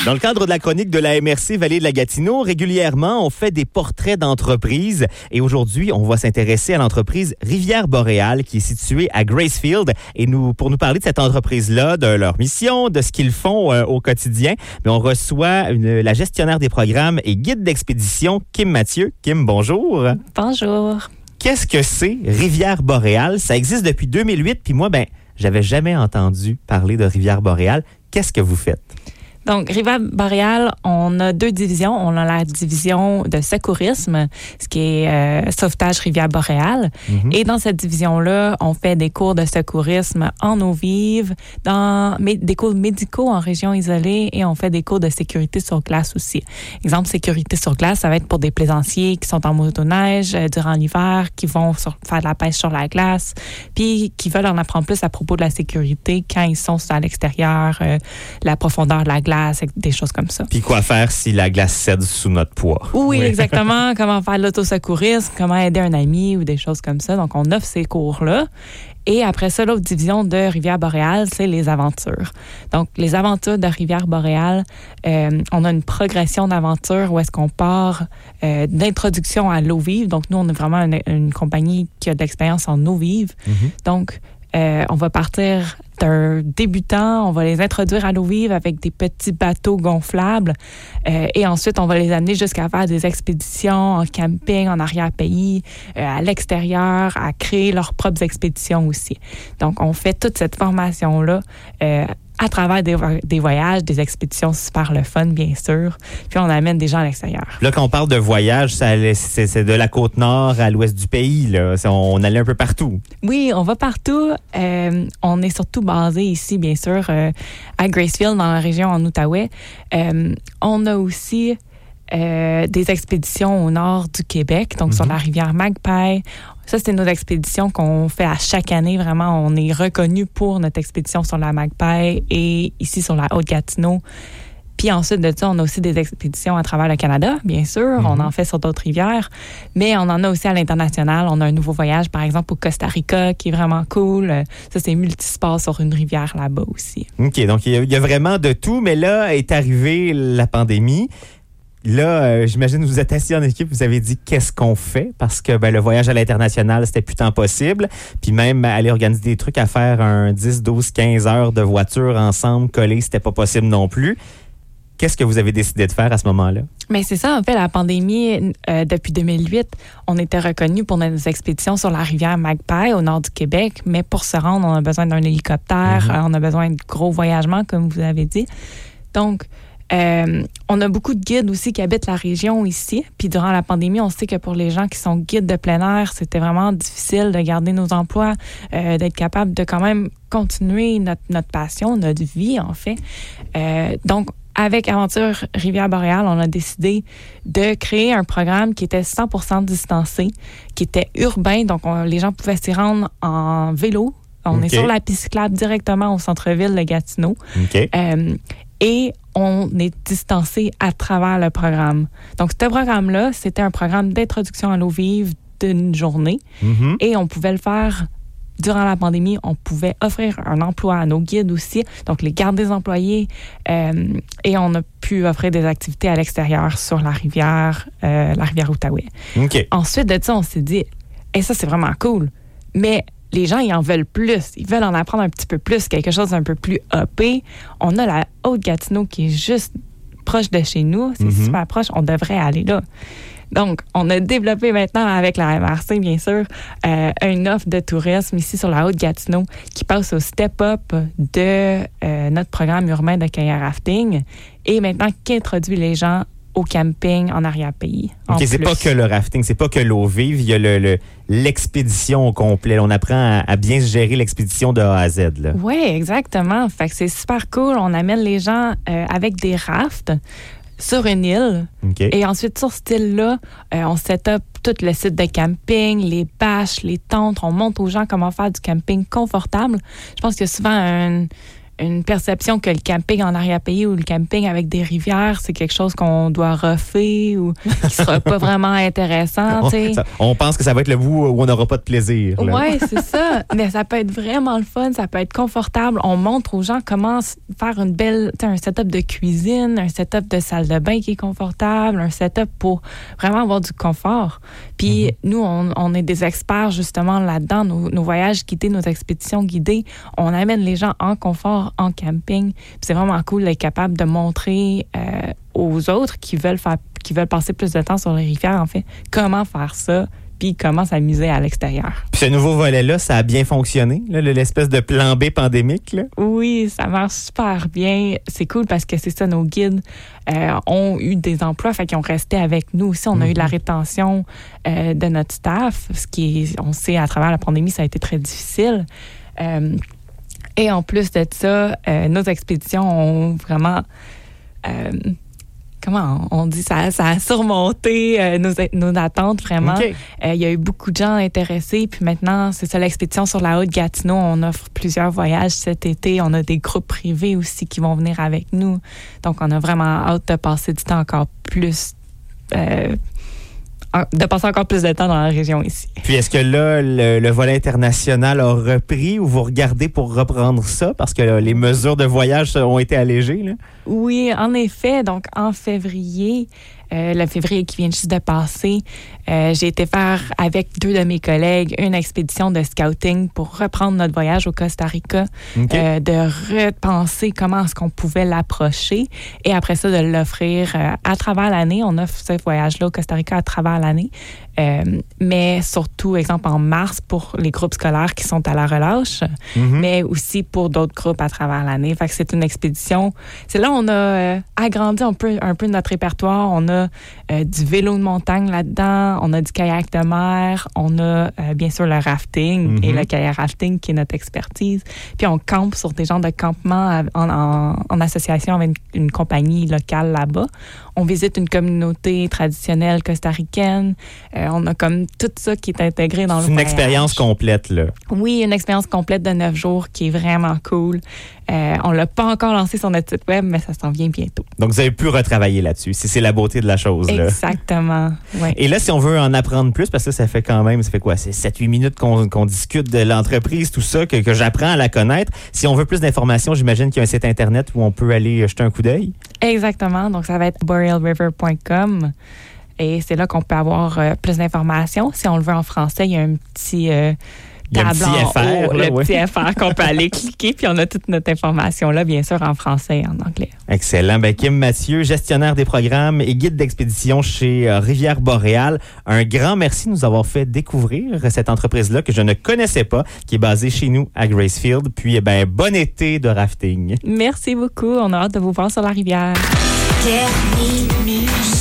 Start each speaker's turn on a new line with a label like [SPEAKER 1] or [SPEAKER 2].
[SPEAKER 1] Dans le cadre de la chronique de la MRC Vallée de la Gatineau, régulièrement, on fait des portraits d'entreprises. Et aujourd'hui, on va s'intéresser à l'entreprise Rivière-Boréal qui est située à Gracefield. Et pour nous parler de cette entreprise-là, de leur mission, de ce qu'ils font au quotidien, on reçoit la gestionnaire des programmes et guide d'expédition, Kim Mathieu. Kim, bonjour.
[SPEAKER 2] Bonjour.
[SPEAKER 1] Qu'est-ce que c'est Rivière-Boréal? Ça existe depuis 2008, puis moi, j'avais jamais entendu parler de Rivière-Boréal. Qu'est-ce que vous faites?
[SPEAKER 2] Donc, Rivière-Boréal, on a deux divisions. On a la division de secourisme, ce qui est sauvetage Rivière-Boréal. Mm-hmm. Et dans cette division-là, on fait des cours de secourisme en eau vive, des cours médicaux en région isolée et on fait des cours de sécurité sur glace aussi. Exemple, sécurité sur glace, ça va être pour des plaisanciers qui sont en motoneige durant l'hiver, qui vont faire de la pêche sur la glace, puis qui veulent en apprendre plus à propos de la sécurité quand ils sont à l'extérieur, la profondeur de la glace, des choses comme ça.
[SPEAKER 1] Puis quoi faire si la glace cède sous notre poids?
[SPEAKER 2] Oui, exactement. Comment faire de l'autosecourisme, comment aider un ami ou des choses comme ça. Donc, on offre ces cours-là. Et après ça, l'autre division de Rivière-Boréal, c'est les aventures. Donc, les aventures de Rivière-Boréal, on a une progression d'aventures où est-ce qu'on part d'introduction à l'eau vive. Donc, nous, on est vraiment une compagnie qui a de l'expérience en eau vive. Mm-hmm. Donc, on va partir d'un débutant, on va les introduire à l'eau vive avec des petits bateaux gonflables et ensuite, on va les amener jusqu'à faire des expéditions en camping, en arrière-pays, à l'extérieur, à créer leurs propres expéditions aussi. Donc, on fait toute cette formation-là à travers des voyages, des expéditions super le fun, bien sûr. Puis on amène des gens à l'extérieur.
[SPEAKER 1] Là, quand on parle de voyage, c'est de la Côte-Nord à l'ouest du pays. Là. On allait un peu partout. Oui,
[SPEAKER 2] on va partout. On est surtout basé ici, bien sûr, à Gracefield, dans la région en Outaouais. On a aussi des expéditions au nord du Québec, donc sur la rivière Magpie. Ça, c'est notre expédition qu'on fait à chaque année. Vraiment, on est reconnu pour notre expédition sur la Magpie et ici sur la Haute-Gatineau. Puis ensuite de ça, on a aussi des expéditions à travers le Canada, bien sûr. On en fait sur d'autres rivières. Mais on en a aussi à l'international. On a un nouveau voyage, par exemple, au Costa Rica, qui est vraiment cool. Ça, c'est multisport sur une rivière là-bas aussi.
[SPEAKER 1] OK, donc il y a vraiment de tout. Mais là est arrivée la pandémie. Là, j'imagine que vous êtes assis en équipe, vous avez dit qu'est-ce qu'on fait parce que le voyage à l'international, c'était plus tant possible. Puis même aller organiser des trucs à faire un 10, 12, 15 heures de voiture ensemble, collés, c'était pas possible non plus. Qu'est-ce que vous avez décidé de faire à ce moment-là?
[SPEAKER 2] Mais c'est ça, en fait, la pandémie, depuis 2008, on était reconnus pour nos expéditions sur la rivière Magpie au nord du Québec, mais pour se rendre, on a besoin d'un hélicoptère, on a besoin de gros voyagements, comme vous avez dit. Donc, on a beaucoup de guides aussi qui habitent la région ici. Puis durant la pandémie, on sait que pour les gens qui sont guides de plein air, c'était vraiment difficile de garder nos emplois, d'être capable de quand même continuer notre passion, notre vie en fait. Donc, avec Aventure Rivière-Boréal, on a décidé de créer un programme qui était 100% distancé, qui était urbain. Donc, les gens pouvaient s'y rendre en vélo. On est sur la piste cyclable directement au centre-ville de Gatineau. Et on est distancé à travers le programme. Donc, ce programme-là, c'était un programme d'introduction à l'eau vive d'une journée. Et on pouvait le faire durant la pandémie. On pouvait offrir un emploi à nos guides aussi, donc les gardes des employés. Et on a pu offrir des activités à l'extérieur sur la rivière Outaouais. Ensuite de ça, on s'est dit, ça, c'est vraiment cool. Mais les gens, ils en veulent plus. Ils veulent en apprendre un petit peu plus, quelque chose d'un peu plus huppé. On a la Haute-Gatineau qui est juste proche de chez nous. C'est super proche. On devrait aller là. Donc, on a développé maintenant avec la MRC, bien sûr, une offre de tourisme ici sur la Haute-Gatineau qui passe au step-up de notre programme urbain de kayak rafting et maintenant qui introduit les gens au camping en arrière-pays.
[SPEAKER 1] C'est pas que le rafting, c'est pas que l'eau vive, il y a l'expédition au complet. On apprend à bien gérer l'expédition de A à Z.
[SPEAKER 2] Oui, exactement. Fait que c'est super cool. On amène les gens avec des rafts sur une île. Et ensuite, sur cette île-là, on set up tout le site de camping, les bâches, les tentes. On montre aux gens comment faire du camping confortable. Je pense qu'il y a souvent une perception que le camping en arrière-pays ou le camping avec des rivières, c'est quelque chose qu'on doit refaire ou qui sera pas vraiment intéressant.
[SPEAKER 1] On pense que ça va être le bout où on n'aura pas de plaisir.
[SPEAKER 2] Oui, c'est ça. Mais ça peut être vraiment le fun, ça peut être confortable. On montre aux gens comment faire un setup de cuisine, un setup de salle de bain qui est confortable, un setup pour vraiment avoir du confort. Puis nous, on est des experts justement là-dedans. Nos voyages guidés, nos expéditions guidées, on amène les gens en confort, en camping. Puis c'est vraiment cool d'être capable de montrer aux autres qui veulent passer plus de temps sur les rivières, en fait, comment faire ça, puis comment s'amuser à l'extérieur.
[SPEAKER 1] Puis ce nouveau volet-là, ça a bien fonctionné, là, l'espèce de plan B pandémique, là?
[SPEAKER 2] Oui, ça marche super bien. C'est cool parce que c'est ça, nos guides ont eu des emplois, fait qu'ils ont resté avec nous aussi. On a eu de la rétention de notre staff, ce qui est, on sait, à travers la pandémie, ça a été très difficile. Et en plus de ça, nos expéditions ont vraiment... comment on dit, ça a surmonté nos attentes, vraiment.
[SPEAKER 1] Okay.
[SPEAKER 2] Il y a eu beaucoup de gens intéressés. Puis maintenant, c'est ça, l'expédition sur la Haute-Gatineau. On offre plusieurs voyages cet été. On a des groupes privés aussi qui vont venir avec nous. Donc, on a vraiment hâte de passer du temps encore plus... de passer encore plus de temps dans la région ici.
[SPEAKER 1] Puis est-ce que là, le volet international a repris ou vous regardez pour reprendre ça? Parce que là, les mesures de voyage ont été allégées, là?
[SPEAKER 2] Oui, en effet. Donc, en février, le février qui vient juste de passer, j'ai été faire avec 2 de mes collègues une expédition de scouting pour reprendre notre voyage au Costa Rica, de repenser comment est-ce qu'on pouvait l'approcher et après ça, de l'offrir à travers l'année. On offre ce voyage-là au Costa Rica à travers l'année, mais surtout, exemple, en mars pour les groupes scolaires qui sont à la relâche, mais aussi pour d'autres groupes à travers l'année. Fait que c'est une expédition. C'est là on a agrandi un peu notre répertoire. On a du vélo de montagne là-dedans, on a du kayak de mer, on a bien sûr le rafting et le kayak rafting qui est notre expertise. Puis on campe sur des genres de campements en association avec une compagnie locale là-bas. On visite une communauté traditionnelle costaricaine. On a comme tout ça qui est intégré dans le voyage.
[SPEAKER 1] C'est une expérience complète, là.
[SPEAKER 2] Oui, une expérience complète de 9 jours qui est vraiment cool. On l'a pas encore lancé sur notre site web, mais ça s'en vient bientôt. Donc,
[SPEAKER 1] vous avez pu retravailler là-dessus. C'est la beauté de la chose, là.
[SPEAKER 2] Exactement, ouais.
[SPEAKER 1] Et là, si on veut en apprendre plus, parce que ça fait quoi? C'est 7-8 minutes qu'on discute de l'entreprise, tout ça, que j'apprends à la connaître. Si on veut plus d'informations, j'imagine qu'il y a un site Internet où on peut aller jeter un coup d'œil. Exactement.
[SPEAKER 2] Donc, ça va être borealriver.com. Et c'est là qu'on peut avoir plus d'informations. Si on le veut en français, il y a un petit...
[SPEAKER 1] il y a un petit FR.
[SPEAKER 2] Le petit FR qu'on peut aller cliquer, puis on a toute notre information là, bien sûr, en français et en anglais.
[SPEAKER 1] Excellent. Kim Mathieu, gestionnaire des programmes et guide d'expédition chez Rivière Boréal. Un grand merci de nous avoir fait découvrir cette entreprise-là que je ne connaissais pas, qui est basée chez nous à Gracefield. Puis, bon été de rafting.
[SPEAKER 2] Merci beaucoup. On a hâte de vous voir sur la rivière.
[SPEAKER 3] Terminus.